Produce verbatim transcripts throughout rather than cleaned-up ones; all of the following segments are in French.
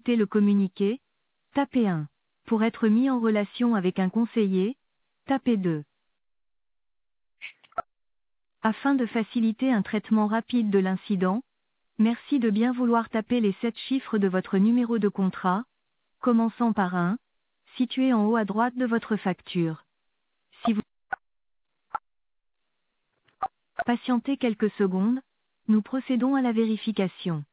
écouter le communiqué, tapez un. Pour être mis en relation avec un conseiller, tapez deux. Afin de faciliter un traitement rapide de l'incident, merci de bien vouloir taper les sept chiffres de votre numéro de contrat, commençant par un, situé en haut à droite de votre facture. Si vous patientez quelques secondes, nous procédons à la vérification.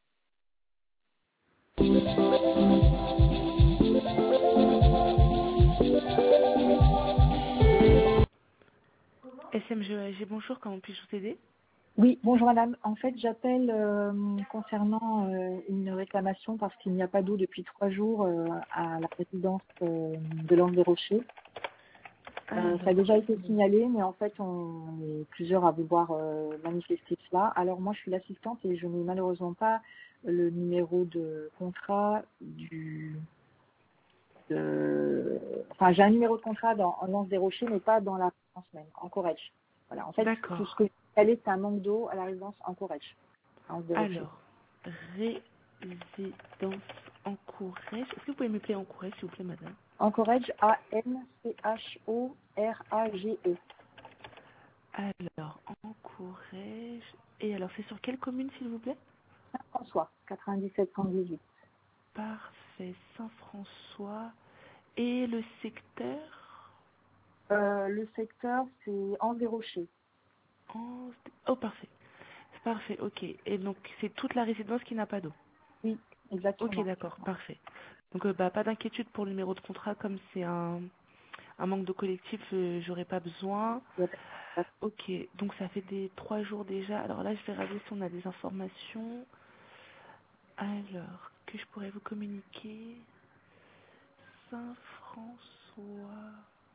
S M G A G, bonjour, comment puis-je vous aider? Oui, bonjour madame. En fait, j'appelle euh, concernant euh, une réclamation parce qu'il n'y a pas d'eau depuis trois jours euh, à la résidence euh, de l'Anse des Rochers. Euh, ça a déjà été signalé, mais en fait, on est plusieurs à vouloir euh, manifester cela. Alors moi, je suis l'assistante et je n'ai malheureusement pas le numéro de contrat du... de- Enfin, j'ai un numéro de contrat dans en Lance des Rochers, mais pas dans la résidence même, en Corrège. Voilà. En fait, tout ce D'accord. que j'ai signalé, c'est un manque d'eau à la résidence en Corrège, à Lance des Rochers. Alors, résidence en Courrèges. Est-ce que vous pouvez m'appeler en Courrèges, s'il vous plaît, madame? Encourage, A N C H O R A G E. Alors, en Courrèges. Et alors, c'est sur quelle commune, s'il vous plaît? Saint-François, quatre-vingt-dix-sept cent dix-huit. Parfait, Saint-François. Et le secteur? Euh, le secteur, c'est Anse des Rochers. en- Oh, parfait. Parfait, ok. Et donc, c'est toute la résidence qui n'a pas d'eau. Oui, Ok, exactement. d'accord, parfait. Donc, euh, bah, pas d'inquiétude pour le numéro de contrat, comme c'est un, un manque de collectif, euh, j'aurais pas besoin. Il y a pas- Ok, donc ça fait des trois jours déjà. Alors là, je vais regarder si on a des informations. Alors, que je pourrais vous communiquer. Saint-François.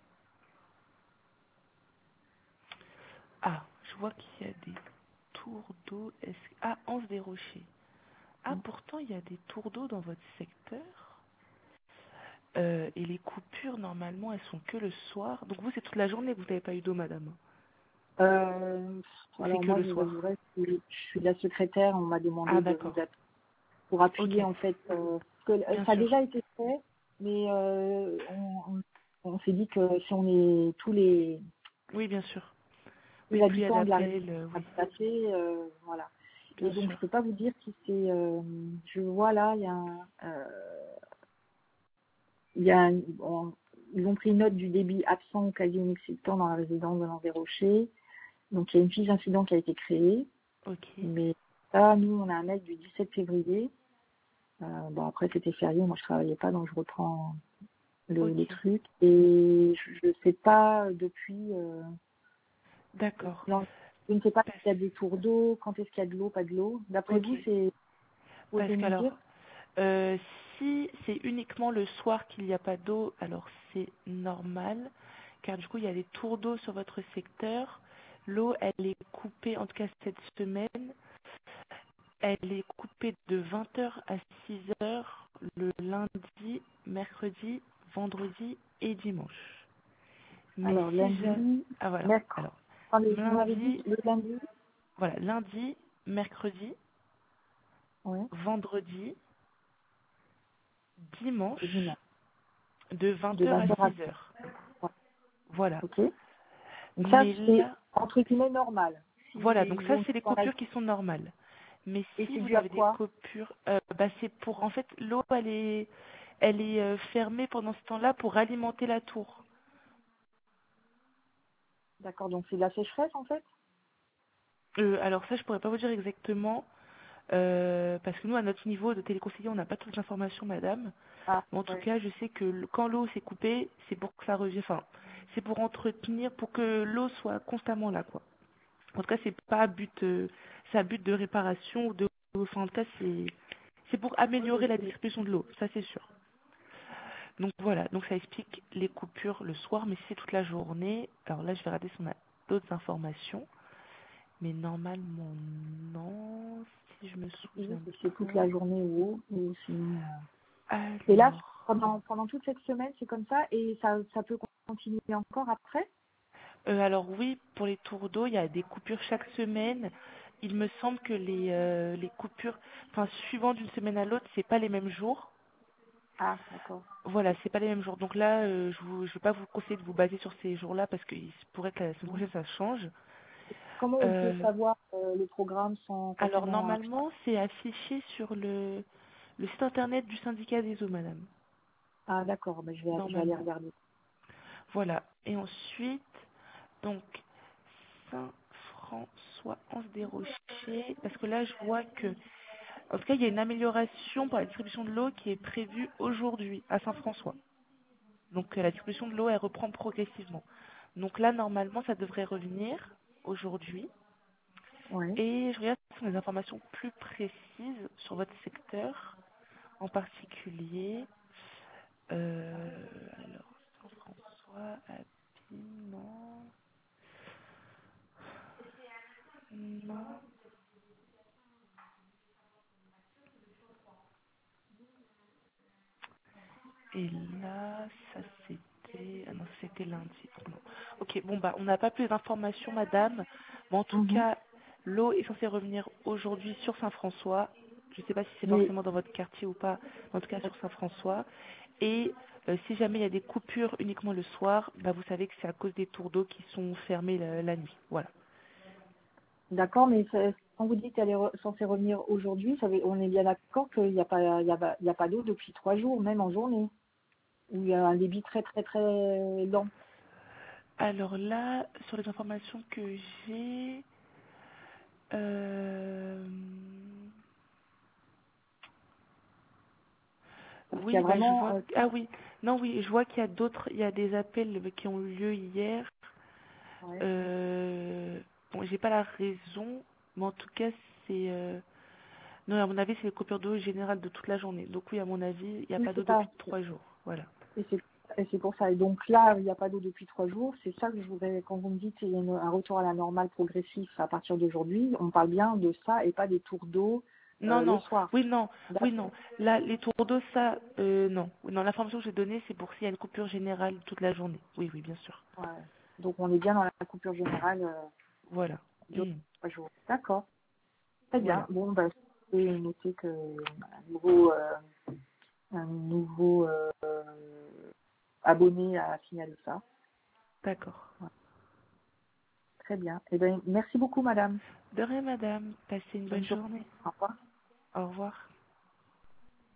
Ah, je vois qu'il y a des tours d'eau. Est-ce... Ah, Anse des Rochers. Ah, pourtant, il y a des tours d'eau dans votre secteur. Euh, et les coupures, normalement, elles sont que le soir. Donc vous, c'est toute la journée que vous n'avez pas eu d'eau, madame? Euh, Ou c'est alors que moi, le je vous soir? avouerai que je suis la secrétaire. On m'a Ah, demandé de vous d'accord. appeler pour appuyer Ok, en fait. Euh, parce que bien ça a sûr. déjà été fait, mais euh, on, on, on s'est dit que si on est tous les, Oui, bien sûr. les Oui, plus il y a habitants de la région d'appels, euh, à oui, passer, euh, voilà. Et bien donc je sûr. peux pas vous dire si c'est. Euh, je vois là, il y a un, euh, il y a un- bon, ils ont pris note du débit absent ou quasi inexistant dans la résidence de l'Anse des Rochers. Donc il y a une fiche d'incident qui a été créée, Ok, mais là, nous, on a un mail du dix-sept février. Euh, bon, après, c'était férié, moi, je travaillais pas, donc je reprends le, les ok. trucs. Et je ne sais pas depuis... Euh, D'accord. non, je ne sais pas Parce... s'il y a des tours d'eau, quand est-ce qu'il y a de l'eau, pas de l'eau. D'après Ok. vous, c'est... Vous Parce pouvez me dire? qu'alors, euh, si c'est uniquement le soir qu'il n'y a pas d'eau, alors c'est normal. Car du coup, il y a des tours d'eau sur votre secteur. L'eau, elle est coupée, en tout cas cette semaine, elle est coupée de vingt heures à six heures le lundi, mercredi, vendredi et dimanche. Mais Alors, si j'ai... lundi, Ah voilà. mercredi. Alors, Attendez, vous m'avez dit lundi, le lundi? voilà, lundi, mercredi, Oui, vendredi, c'est dimanche. dimanche, de vingt De heures à vingt heures à six heures. ouais, Voilà. ok. Donc ça, Mais c'est là, entre guillemets normal. Si voilà, donc ils ça, ont c'est les dans la- coupures qui sont normales. Mais et si c'est vous dû à avez des quoi? coupures, euh, bah, c'est pour, en fait, l'eau, elle est, elle est euh, fermée pendant ce temps-là pour alimenter la tour. D'accord, donc c'est de la sécheresse en fait? Euh, alors ça, je pourrais pas vous dire exactement, euh, parce que nous, à notre niveau de téléconseiller, on n'a pas toutes les informations, madame. Ah, Mais en tout ouais. cas, je sais que le- quand l'eau s'est coupée, c'est pour que ça revienne, enfin, c'est pour entretenir, pour que l'eau soit constamment là, quoi. En tout cas, c'est pas à but, euh, c'est à but de réparation ou de, enfin, en tout cas, c'est, c'est pour améliorer la distribution de l'eau, ça c'est sûr. Donc voilà, donc ça explique les coupures le soir, mais si c'est toute la journée, alors là, je vais regarder si on a d'autres informations, mais normalement non, si je me souviens C'est c'est toute bien. la journée ou haut, ou sinon. euh. Et là, Alors, pendant, pendant toute cette semaine, c'est comme ça, et ça, ça peut continuer encore après? euh, alors oui, pour les tours d'eau, il y a des coupures chaque semaine, il me semble que les, euh, les coupures, enfin, suivant d'une semaine à l'autre, c'est pas les mêmes jours. Ah, d'accord. Voilà, c'est pas les mêmes jours. Donc là, euh, je ne vais pas vous conseiller de vous baser sur ces jours-là parce qu'il se pourrait que la semaine prochaine, ça change. Comment on peut Euh, savoir euh, le programme sans alors, forcément... un- normalement, c'est affiché sur le, le site internet du syndicat des eaux, madame. Ah, d'accord, ben, je vais, je vais aller Normalement. regarder. Voilà. Et ensuite, donc, Saint-François, Anse des Rochers. Parce que là, je vois que, en tout cas, il y a une amélioration pour la distribution de l'eau qui est prévue aujourd'hui à Saint-François. Donc, euh, la distribution de l'eau, elle reprend progressivement. Donc là, normalement, ça devrait revenir aujourd'hui. Oui. Et je regarde sur des informations plus précises sur votre secteur, en particulier. Euh, alors, Saint-François, Appy, non. Non. Et là, ça c'était... Ah non, c'était lundi. Donc non. Ok, bon bah, on n'a pas plus d'informations, madame. Mais en tout Mhm. cas, l'eau est censée revenir aujourd'hui sur Saint-François. Je ne sais pas si c'est Mais, forcément dans votre quartier ou pas, mais en tout cas sur Saint-François. Et euh, si jamais il y a des coupures uniquement le soir, bah, vous savez que c'est à cause des tours d'eau qui sont fermés la, la nuit. Voilà. d'accord, mais c'est- quand vous dites qu'elle est re- censée revenir aujourd'hui, ça veut- on est bien d'accord qu'il n'y a pas, il y a, pas- il y a pas d'eau depuis trois jours, même en journée, où il y a un débit très très très lent. Alors là, sur les informations que j'ai... euh, Parce qu'il y Oui, a bah je vraiment... vois. euh, Ah oui, non, oui, je vois qu'il y a d'autres, il y a des appels qui ont eu lieu hier. ouais. Euh... Bon, j'ai pas la raison, mais en tout cas, c'est. euh, Non, à mon avis, c'est les coupures d'eau générales de toute la journée. Donc oui, à mon avis, il n'y a Oui, pas d'eau c'est depuis ça. trois jours. Voilà. Et c'est et c'est pour ça. Et donc là, il n'y a pas d'eau depuis trois jours. C'est ça que je voudrais, quand vous me dites qu'il y a une- un retour à la normale progressif à partir d'aujourd'hui, on parle bien de ça et pas des tours d'eau Non, euh, le non, soir. oui, non, oui, D'accord. non. Là, les tours d'eau, ça, euh, non. Oui, non, l'information que j'ai donnée, c'est pour s'il y a une coupure générale toute la journée. Oui, oui, bien sûr. Ouais. Donc on est bien dans la coupure générale euh, Voilà. de Hmm. trois jours. D'accord. Très bien. Voilà. Bon, bah, je vais noter que un nouveau, euh, un nouveau euh, abonné a signalé ça. D'accord. Ouais. Très bien. Eh ben, merci beaucoup, madame. De rien, madame. Passez une Bonne bonne journée. journée. Au revoir. Au revoir.